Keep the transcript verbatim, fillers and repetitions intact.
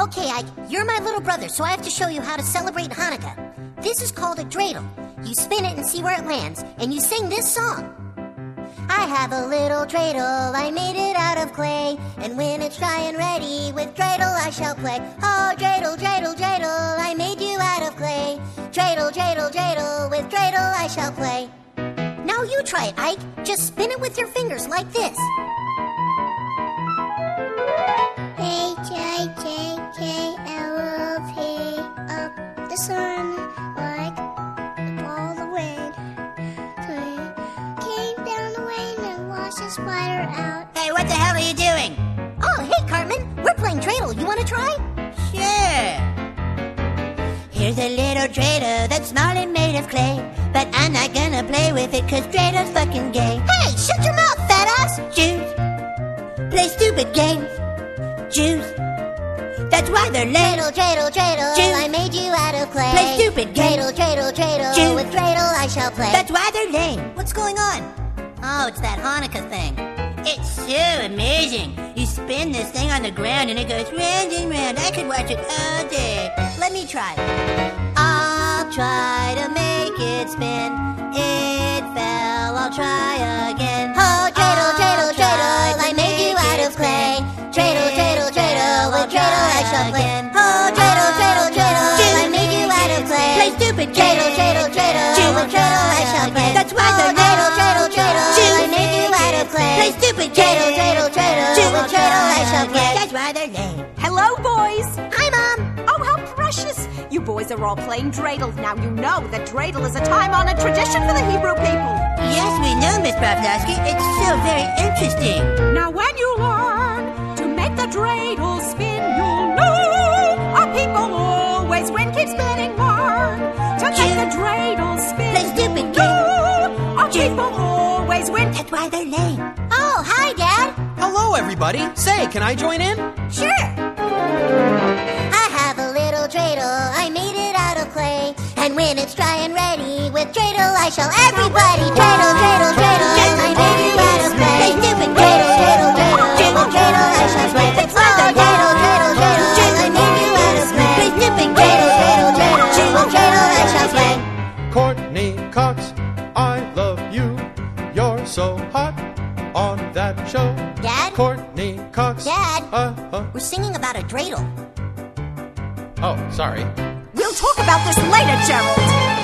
Okay, Ike, you're my little brother, so I have to show you how to celebrate Hanukkah. This is called a dreidel. You spin it and see where it lands, and you sing this song. I have a little dreidel, I made it out of clay, and when it's dry and ready, with dreidel I shall play. Oh, dreidel, dreidel, dreidel, I made you out of clay. Dreidel, dreidel, dreidel, with dreidel I shall play. Now you try it, Ike. Just spin it with your fingers like this. H I J K L O P, up the sun like the ball of the wind. Came down the wind and washed the spider out. Hey, what the hell are you doing? Oh, hey, Cartman. We're playing dreidel. You want to try? Sure. Here's a little dreidel that's small and made of clay, but I'm not gonna play with it cause dreidels fucking gay. Hey, shut your mouth, fat ass! Jews play stupid games. Jews, that's why they're lame. Dreidel, dreidel, dreidel, Jews I made you out of clay. play stupid games. Dreidel, dreidel, dreidel, Jews with dreidel I shall play. That's why they're lame. What's going on? Oh, it's that Hanukkah thing. It's so amazing. You spin this thing on the ground and it goes round and round. I could watch it all day. Let me try. I'll try to make it spin. It fell, I'll try again. Oh, dreidel, dreidel, dreidel, I made you out of clay. Dreidel, dreidel, dreidel, with dreidel I shall play. Oh, dreidel, dreidel, dreidel, I made you out of clay. Play stupid Dreidel, games. dreidel, dreidel, with dreidel I shall play. That's why Oh, they're dreidel, lame. dreidel, dreidel, I made you out of clay. Play stupid Dreidel, games. dreidel, dreidel, with dreidel I shall play. That's why they're lame. Hello, boys. Hi, Mom. Oh, how precious. You boys are all playing dreidel. Now you know that dreidel is a time-honored tradition for the Hebrew people. Yes, we know, Miss Pavlovsky. It's so very interesting. Now when you learn to make the dreidel spin, you'll know our people always win. Keep spinning, learn to make the dreidel spin. Play stupid You'll know our Jews people always win. That's why they're lame. Oh, hi, Dad. Hello, everybody. Say, can I join in? Sure. I have a little dreidel, I made it out of clay. And when it's dry and ready, with dreidel I shall everybody. Dreidel, dreidel, dreidel, I made you out of clay. Play stupid Dreidel, dreidel, dreidel, with dreidel I shall play. Oh, dreidel, dreidel, dreidel, I made you out of clay. Play stupid Dreidel, dreidel, dreidel, with dreidel I shall play. Courtney Cox, I love you. You're so hot on that show. Dad? Courtney Cox. Dad? Uh, uh. We're singing about a dreidel. Oh, sorry. We'll talk about this later, Gerald.